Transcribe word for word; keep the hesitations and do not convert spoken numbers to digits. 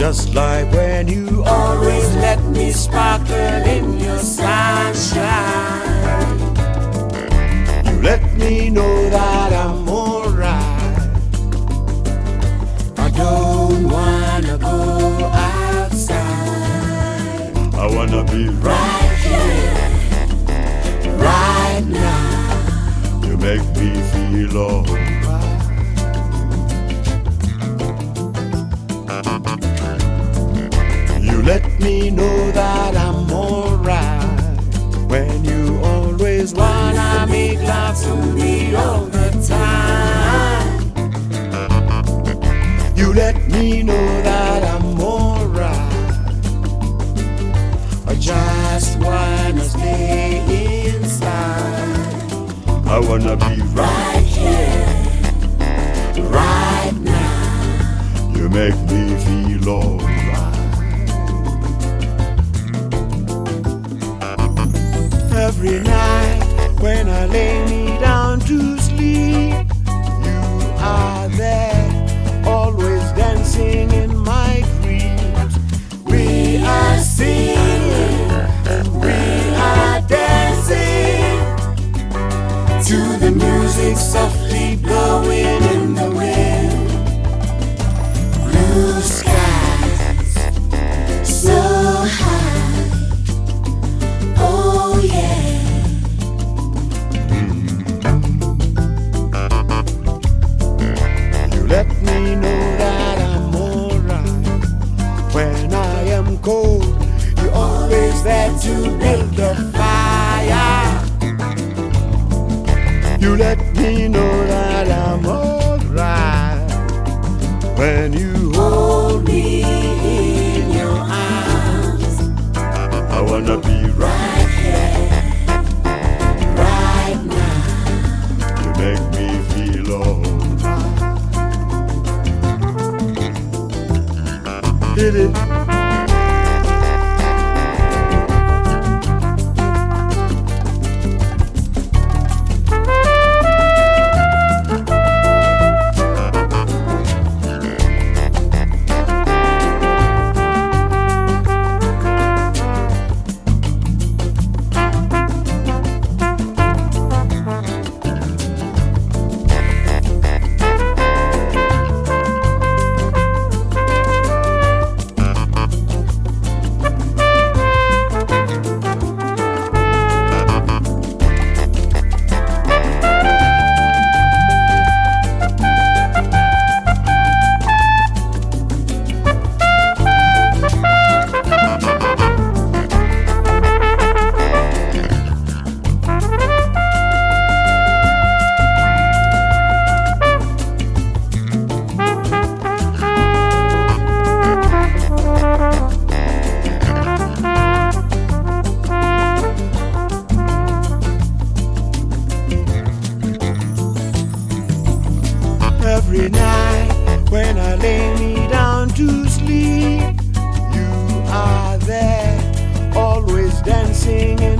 just like when you always let me sparkle in your sunshine. You let me know that I'm alright. I don't wanna go outside. I wanna be right here, right now. You make me feel alright. You let me know that I'm alright when you always wanna make love to me all the time. You let me know that I'm alright. I just wanna stay inside. I wanna be right here, right now. You make me feel alright. Every night when I lay me down to sleep, you are there, always dancing in my dreams. We are singing, we are dancing to the music softly blowing in the wind. Blue skies, so high. Oh yeah. You let me know that I'm alright. When I am cold, you're always there to build a fire. You let me know that I'm alright. When you hold me in your arms, I wanna be right. Make me feel alright. Hit it. Every night when I lay me down to sleep, you are there, always dancing in